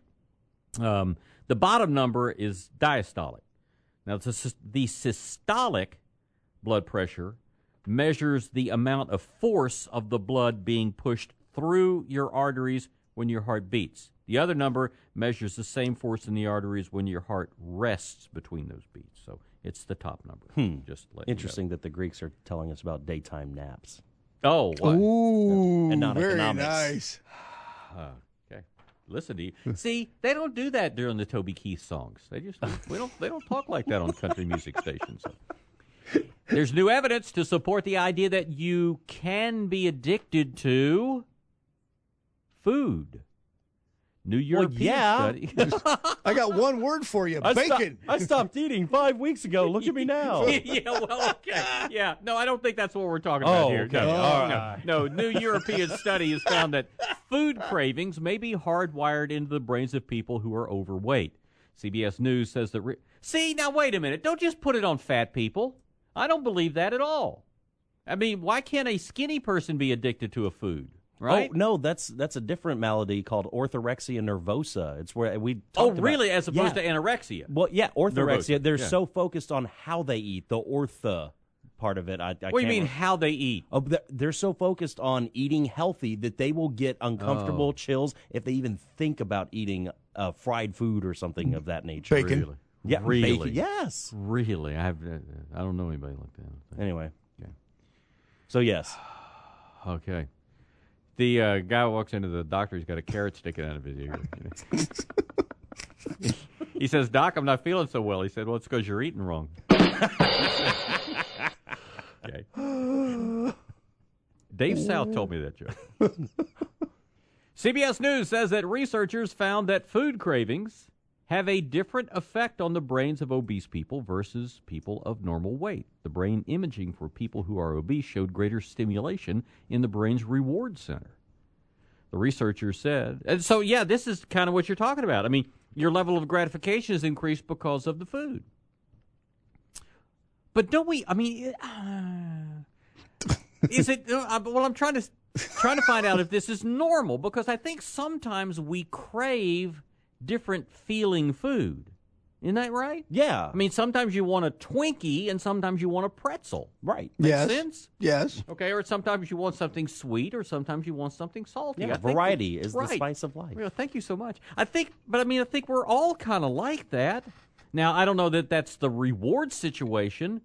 The bottom number is diastolic. Now, the systolic blood pressure measures the amount of force of the blood being pushed through your arteries when your heart beats. The other number measures the same force in the arteries when your heart rests between those beats. So it's the top number. Just Interesting that the Greeks are telling us about daytime naps. Oh, what? Ooh, and not very economics. nice. Okay, listen to you. See, they don't do that during the Toby Keith songs. They don't talk like that on country music stations. So. There's new evidence to support the idea that you can be addicted to food. New European study. I got one word for you: bacon. I stopped eating 5 weeks ago. Look at me now. Yeah. No, I don't think that's what we're talking about here. Okay. No, new European study has found that food cravings may be hardwired into the brains of people who are overweight. CBS News says that... See, now wait a minute. Don't just put it on fat people. I don't believe that at all. I mean, why can't a skinny person be addicted to a food? Right? Oh, no, that's a different malady called orthorexia nervosa. It's where we talked about, as opposed to anorexia. Well, yeah, orthorexia. Nervosa. They're so focused on how they eat, the ortho part of it. What do you mean how they eat? Oh, they're so focused on eating healthy that they will get uncomfortable chills if they even think about eating fried food or something of that nature. Bacon. Really? Yeah, really? Bacon. Yes. Really? I don't know anybody like that. Anyway. Okay. So, yes. Okay. The guy walks into the doctor. He's got a carrot sticking out of his ear. He says, "Doc, I'm not feeling so well." He said, "Well, it's because you're eating wrong." Okay. Dave South told me that joke. CBS News says that researchers found that food cravings have a different effect on the brains of obese people versus people of normal weight. The brain imaging for people who are obese showed greater stimulation in the brain's reward center. The researchers said, and so yeah, this is kind of what you're talking about. I mean, your level of gratification is increased because of the food. But don't we, I mean, is it, well, I'm trying to find out if this is normal, because I think sometimes we crave different feeling food. Isn't that right? Yeah. I mean, sometimes you want a Twinkie and sometimes you want a pretzel. Right. Makes sense? Yes. Okay, or sometimes you want something sweet or sometimes you want something salty. Yeah, variety is the spice of life. Well, thank you so much. I think we're all kind of like that. Now, I don't know that that's the reward situation.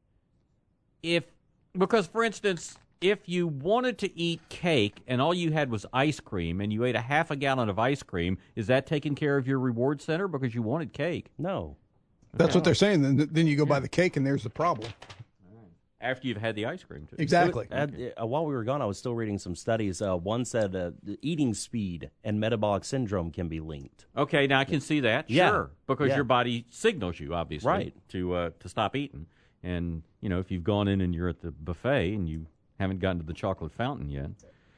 Because, for instance, if you wanted to eat cake and all you had was ice cream and you ate a half a gallon of ice cream, is that taking care of your reward center because you wanted cake? No. That's what they're saying. Then you go buy the cake and there's the problem. After you've had the ice cream, too. Exactly. While we were gone, I was still reading some studies. One said eating speed and metabolic syndrome can be linked. Okay, now I can see that. Yeah. Sure, because your body signals you, obviously, right, to stop eating. And, if you've gone in and you're at the buffet and you haven't gotten to the chocolate fountain yet.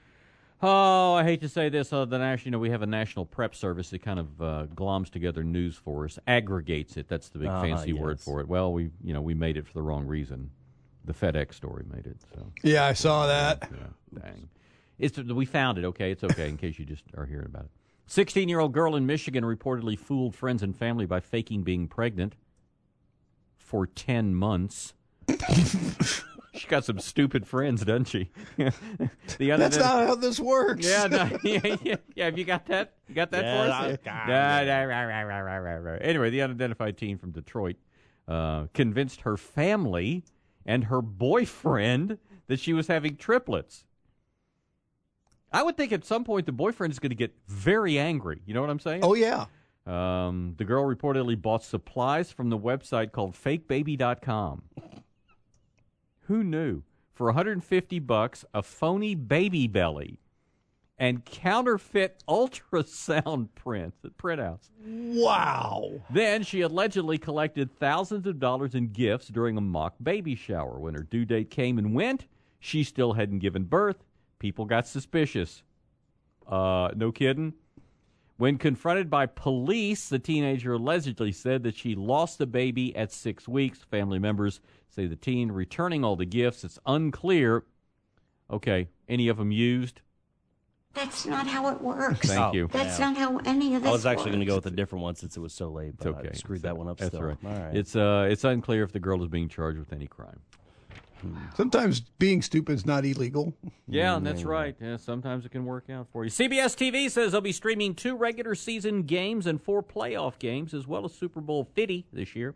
Oh, I hate to say this. We have a national prep service that kind of gloms together news for us, aggregates it. That's the big fancy word for it. Well, we made it for the wrong reason. The FedEx story made it. So. Yeah, I saw that. Yeah, dang. We found it, okay? It's okay in case you just are hearing about it. 16-year-old girl in Michigan reportedly fooled friends and family by faking being pregnant for 10 months. She got some stupid friends, doesn't she? That's not how this works. Yeah, have you got that? You got that for us? Anyway, the unidentified teen from Detroit convinced her family and her boyfriend that she was having triplets. I would think at some point the boyfriend is going to get very angry. You know what I'm saying? Oh, yeah. The girl reportedly bought supplies from the website called fakebaby.com. Who knew? For $150, a phony baby belly and counterfeit ultrasound prints at printouts. Wow. Then she allegedly collected thousands of dollars in gifts during a mock baby shower. When her due date came and went, she still hadn't given birth. People got suspicious. No kidding? When confronted by police, the teenager allegedly said that she lost the baby at 6 weeks. Family members say the teen returning all the gifts. It's unclear. Okay, any of them used? That's not how it works. Thank you. That's not how any of this I was actually works. going to go with a different one since it was so late, but It's okay. I screwed that one up That's still. right. All right. It's unclear if the girl is being charged with any crime. Sometimes being stupid is not illegal. Yeah, that's right. Yeah, sometimes it can work out for you. CBS TV says they'll be streaming 2 regular season games and 4 playoff games, as well as Super Bowl 50 this year.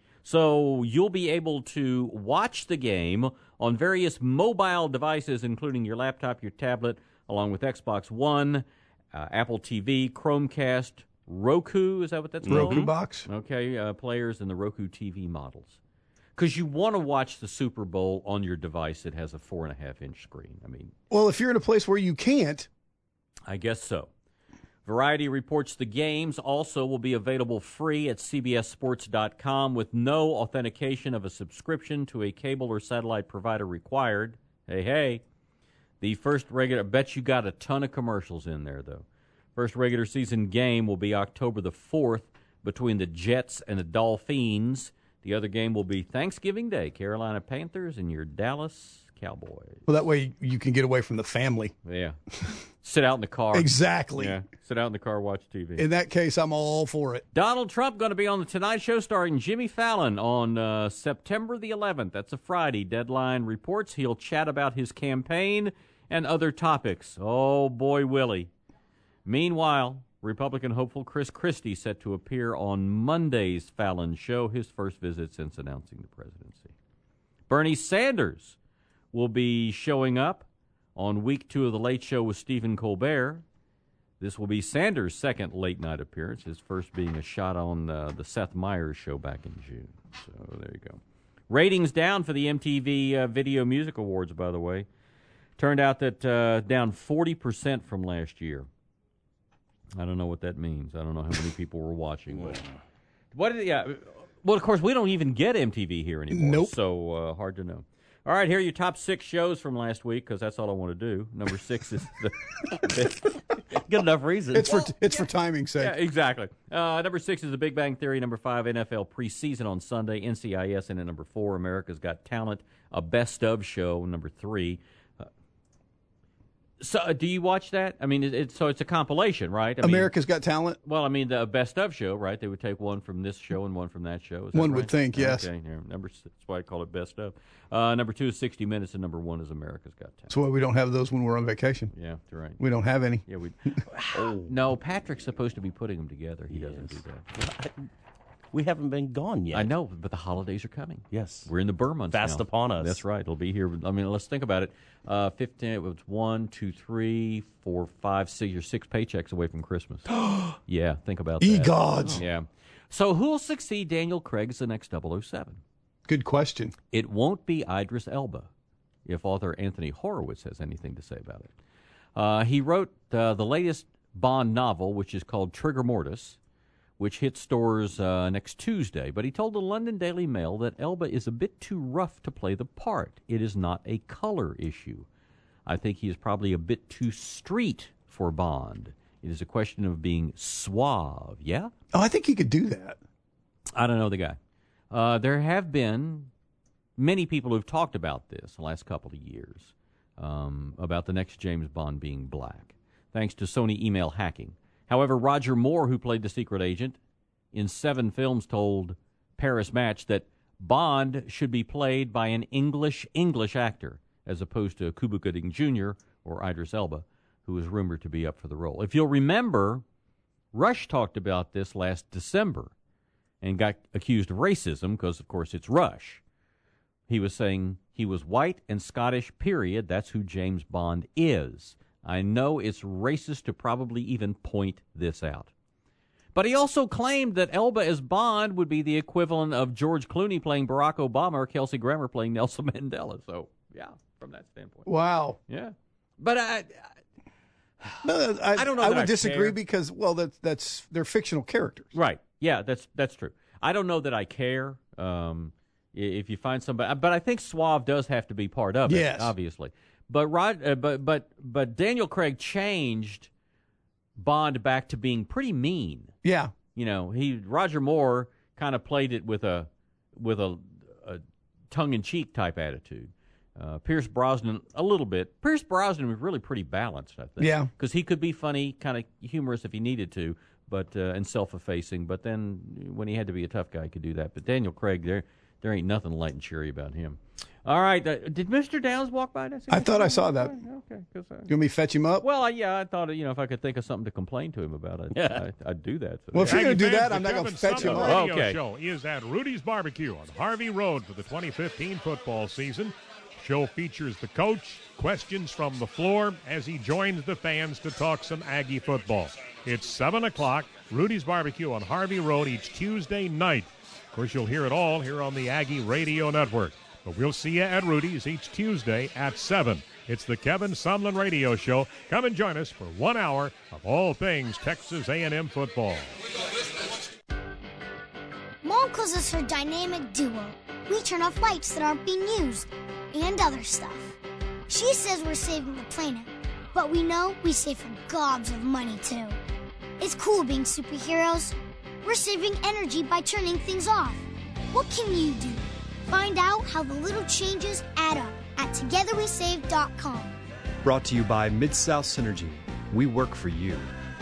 So you'll be able to watch the game on various mobile devices, including your laptop, your tablet, along with Xbox One, Apple TV, Chromecast, Roku. Is that what that's called? Roku box. Okay, players and the Roku TV models. Because you want to watch the Super Bowl on your device that has a 4.5-inch screen. I mean, well, if you're in a place where you can't, I guess so. Variety reports the games also will be available free at CBSSports.com with no authentication of a subscription to a cable or satellite provider required. Hey. The first regular, I bet you got a ton of commercials in there, though. First regular season game will be October the 4th between the Jets and the Dolphins. The other game will be Thanksgiving Day, Carolina Panthers and your Dallas Cowboys. Well, that way you can get away from the family. Yeah. Sit out in the car. Exactly. Yeah. Sit out in the car, watch TV. In that case, I'm all for it. Donald Trump going to be on The Tonight Show starring Jimmy Fallon on September the 11th. That's a Friday. Deadline reports he'll chat about his campaign and other topics. Oh, boy, Willie. Meanwhile, Republican hopeful Chris Christie set to appear on Monday's Fallon show, his first visit since announcing the presidency. Bernie Sanders will be showing up on week 2 of The Late Show with Stephen Colbert. This will be Sanders' second late-night appearance, his first being a shot on the Seth Meyers show back in June. So there you go. Ratings down for the MTV Video Music Awards, by the way. Turned out that down 40% from last year. I don't know what that means. I don't know how many people were watching. But well, of course, we don't even get MTV here anymore. Nope. So hard to know. All right, here are your top 6 shows from last week, because that's all I want to do. Number 6 is the... Good enough reason. It's for timing's sake. Yeah, exactly. Number 6 is The Big Bang Theory. Number 5, NFL preseason on Sunday, NCIS. And at number 4, America's Got Talent, a best of show. Number 3. So, do you watch that? I mean, it's a compilation, right? America's Got Talent? Well, I mean, the best of show, right? They would take one from this show and one from that show. Is that One right? would think, yes. Okay, yeah, that's why I call it best of. Number 2 is 60 Minutes, and number 1 is America's Got Talent. That's why we don't have those when we're on vacation. Yeah, that's right. We don't have any. Yeah, we. No, Patrick's supposed to be putting them together. He doesn't do that. We haven't been gone yet. I know, but the holidays are coming. Yes. We're in the Burr months Fast now. upon us. That's right. It'll be here. I mean, let's think about it. 15, it was 1, 2, 3, 4, 5, 6. You're 6 paychecks away from Christmas. Yeah, think about that. Gods. Yeah. So who'll succeed Daniel Craig as the next 007? Good question. It won't be Idris Elba, if author Anthony Horowitz has anything to say about it. He wrote the latest Bond novel, which is called Trigger Mortis, which hits stores next Tuesday. But he told the London Daily Mail that Elba is a bit too rough to play the part. It is not a color issue. I think he is probably a bit too street for Bond. It is a question of being suave, yeah? Oh, I think he could do that. I don't know the guy. There have been many people who've talked about this the last couple of years, about the next James Bond being black, thanks to Sony email hacking. However, Roger Moore, who played the secret agent in 7 films, told Paris Match that Bond should be played by an English actor, as opposed to Cuba Gooding Jr. or Idris Elba, who was rumored to be up for the role. If you'll remember, Rush talked about this last December and got accused of racism because, of course, it's Rush. He was saying he was white and Scottish, period. That's who James Bond is. I know it's racist to probably even point this out. But he also claimed that Elba as Bond would be the equivalent of George Clooney playing Barack Obama or Kelsey Grammer playing Nelson Mandela. So, yeah, from that standpoint. Wow. Yeah. But I don't know. I would disagree because, well, that's they're fictional characters. Right. Yeah, that's true. I don't know that I care if you find somebody, but I think suave does have to be part of it. Yes. Obviously. But but Daniel Craig changed Bond back to being pretty mean. Yeah. You know, Roger Moore kind of played it with a tongue-in-cheek type attitude. Pierce Brosnan a little bit. Pierce Brosnan was really pretty balanced, I think. Yeah. Because he could be funny, kind of humorous if he needed to, but and self-effacing. But then when he had to be a tough guy, he could do that. But Daniel Craig, there ain't nothing light and cheery about him. All right. Did Mr. Downs walk by? I thought I saw that. Okay. You want me to fetch him up? Well, I thought, if I could think of something to complain to him about, I'd do that. So. Well, if you're going to do that, I'm not going to fetch him up. The radio show is at Rudy's Barbecue on Harvey Road for the 2015 football season. Show features the coach, questions from the floor as he joins the fans to talk some Aggie football. It's 7 o'clock, Rudy's Barbecue on Harvey Road each Tuesday night. Of course, you'll hear it all here on the Aggie Radio Network. But we'll see you at Rudy's each Tuesday at 7. It's the Kevin Sumlin Radio Show. Come and join us for 1 hour of all things Texas A&M football. Mom calls us her dynamic duo. We turn off lights that aren't being used and other stuff. She says we're saving the planet, but we know we save her gobs of money too. It's cool being superheroes. We're saving energy by turning things off. What can you do? Find out how the little changes add up at togetherwesave.com. Brought to you by Mid-South Synergy. We work for you.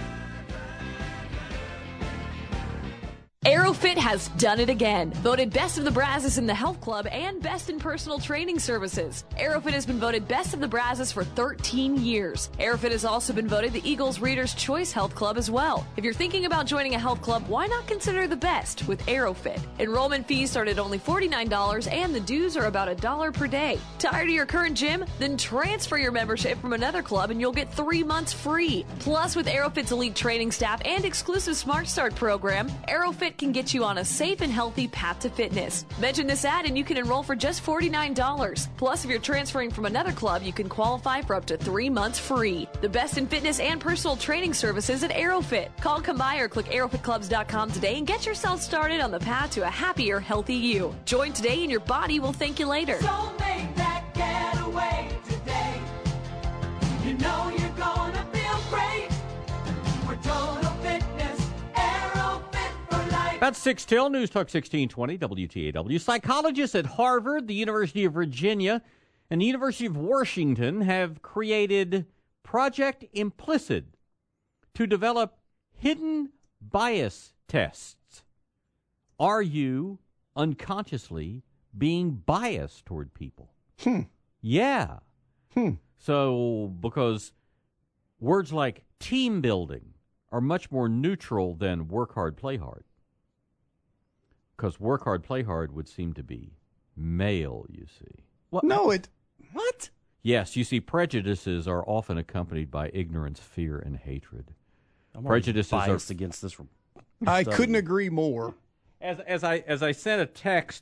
Aerofit has done it again. Voted Best of the Brazos in the Health Club and Best in Personal Training Services. Aerofit has been voted Best of the Brazos for 13 years. Aerofit has also been voted the Eagles Reader's Choice Health Club as well. If you're thinking about joining a health club, why not consider the best with Aerofit? Enrollment fees start at only $49 and the dues are about $1 per day. Tired of your current gym? Then transfer your membership from another club and you'll get 3 months free. Plus, with Aerofit's elite training staff and exclusive Smart Start program, Aerofit can get you on a safe and healthy path to fitness. Mention this ad and you can enroll for just $49. Plus, if you're transferring from another club, you can qualify for up to 3 months free. The best in fitness and personal training services at Aerofit. Call, come by, or click aerofitclubs.com today and get yourself started on the path to a happier, healthy you. Join today and your body will thank you later. So make that getaway today. You know you're gonna feel great. We're Total Fitness, Aerofit for life. About 6 till, News Talk 1620, WTAW. Psychologists at Harvard, the University of Virginia, and the University of Washington have created Project Implicit to develop hidden bias tests. Are you unconsciously being biased toward people? Yeah. So, because words like team building are much more neutral than work hard, play hard. Because work hard, play hard would seem to be male, you see. What? No, What? Yes, you see, prejudices are often accompanied by ignorance, fear, and hatred. I'm Prejudices biased are against this. I couldn't agree more. As I sent a text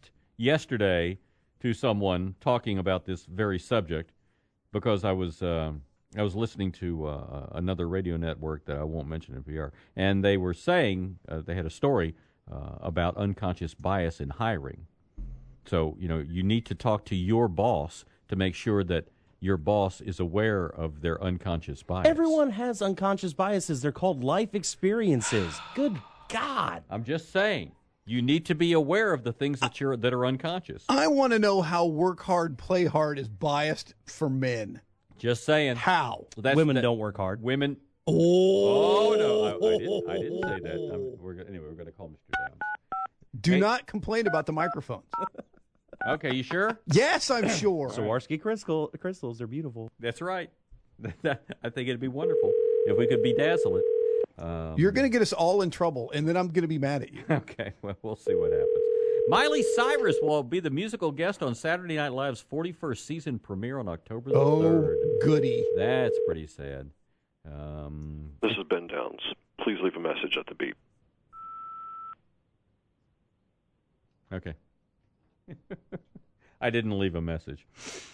yesterday to someone talking about this very subject because I was listening to another radio network that I won't mention in PR, and they were saying they had a story about unconscious bias in hiring. So, you need to talk to your boss to make sure that your boss is aware of their unconscious bias. Everyone has unconscious biases. They're called life experiences. Good God. I'm just saying, you need to be aware of the things that are unconscious. I want to know how work hard, play hard is biased for men. Just saying. How? Women don't work hard. Women. Oh, no, I didn't say that. We're going to call Mr. Downs. Do not complain about the microphones. Okay, you sure? Yes, I'm sure. Swarovski crystals are beautiful. That's right. I think it'd be wonderful if we could bedazzle it. You're going to get us all in trouble, and then I'm going to be mad at you. Okay, well, we'll see what happens. Miley Cyrus will be the musical guest on Saturday Night Live's 41st season premiere on October the 3rd. Oh, goody. That's pretty sad. This is Ben Downs. Please leave a message at the beep. Okay. I didn't leave a message.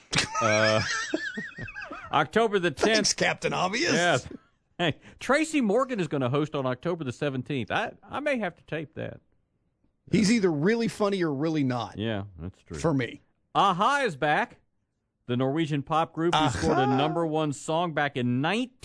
October the 10th. Thanks, Captain Obvious. Yes. Hey, Tracy Morgan is going to host on October the 17th. I may have to tape that. He's either really funny or really not. Yeah, that's true. For me. Aha is back. The Norwegian pop group who scored a #1 song back in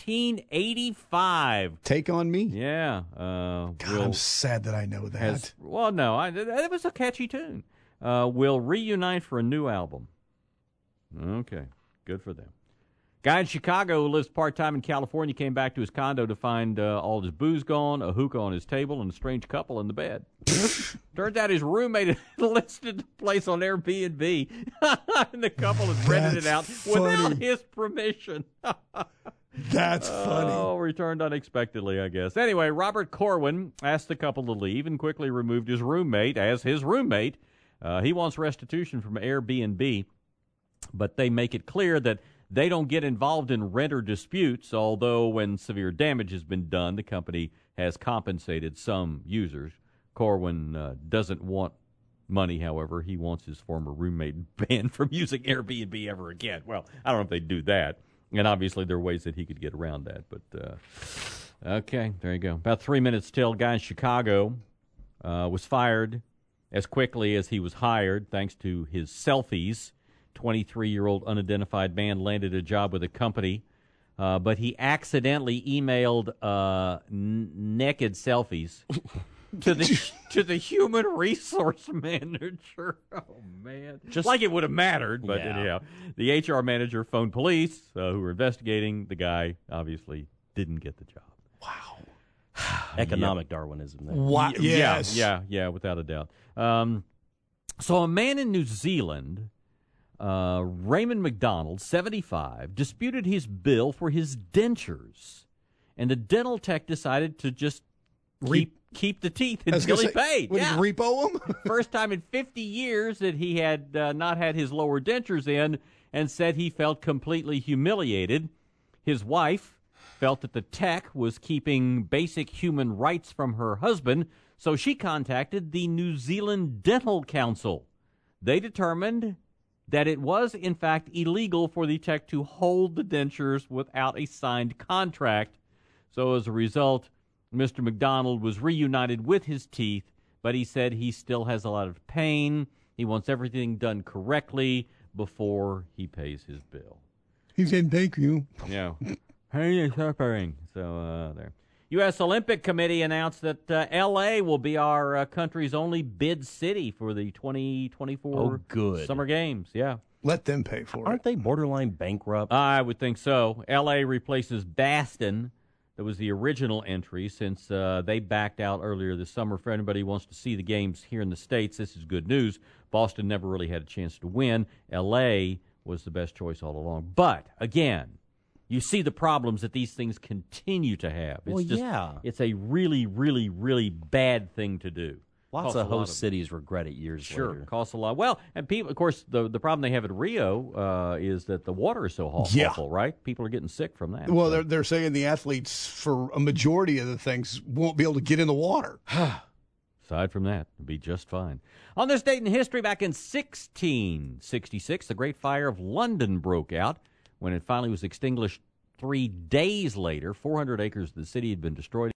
1985. Take on Me. Yeah. God, I'm sad that I know that. It was a catchy tune. Will reunite for a new album. Okay, good for them. Guy in Chicago who lives part-time in California came back to his condo to find all his booze gone, a hookah on his table, and a strange couple in the bed. Turns out his roommate had listed the place on Airbnb, and the couple had rented it out without his permission. That's funny. Oh, returned unexpectedly, I guess. Anyway, Robert Corwin asked the couple to leave and quickly removed his roommate as his roommate. He wants restitution from Airbnb, but they make it clear that they don't get involved in renter disputes, although when severe damage has been done, the company has compensated some users. Corwin doesn't want money, however. He wants his former roommate banned from using Airbnb ever again. Well, I don't know if they do that. And obviously there are ways that he could get around that. But, okay, there you go. About 3 minutes till, guy in Chicago was fired as quickly as he was hired, thanks to his selfies. 23-year-old unidentified man landed a job with a company, but he accidentally emailed naked selfies to the human resource manager. Oh, man. Just like it would have mattered, but anyhow. The HR manager phoned police who were investigating. The guy obviously didn't get the job. Wow. Economic Darwinism there. Wow. Yes. Yeah, without a doubt. So a man in New Zealand, Raymond McDonald, 75, disputed his bill for his dentures, and the dental tech decided to just keep the teeth until he paid. Would he repo them? First time in 50 years that he had not had his lower dentures in, and said he felt completely humiliated. His wife felt that the tech was keeping basic human rights from her husband, so she contacted the New Zealand Dental Council. They determined that it was, in fact, illegal for the tech to hold the dentures without a signed contract. So as a result, Mr. McDonald was reunited with his teeth, but he said he still has a lot of pain. He wants everything done correctly before he pays his bill. He said, thank you. Yeah. Pain is suffering. So, there. U.S. Olympic Committee announced that L.A. will be our country's only bid city for the 2024 Summer Games. Yeah. Let them pay for it. Aren't they borderline bankrupt? I would think so. L.A. replaces Boston. That was the original entry since they backed out earlier this summer. For anybody who wants to see the games here in the States, this is good news. Boston never really had a chance to win. L.A. was the best choice all along. But, again, you see the problems that these things continue to have. It's a really, really, really bad thing to do. Lots of host cities regret it years later. Sure, costs a lot. Well, and people, of course, the problem they have at Rio is that the water is so awful, right? People are getting sick from that. Well, they're saying the athletes, for a majority of the things, won't be able to get in the water. Aside from that, it'll be just fine. On this date in history, back in 1666, the Great Fire of London broke out. When it finally was extinguished 3 days later, 400 acres of the city had been destroyed.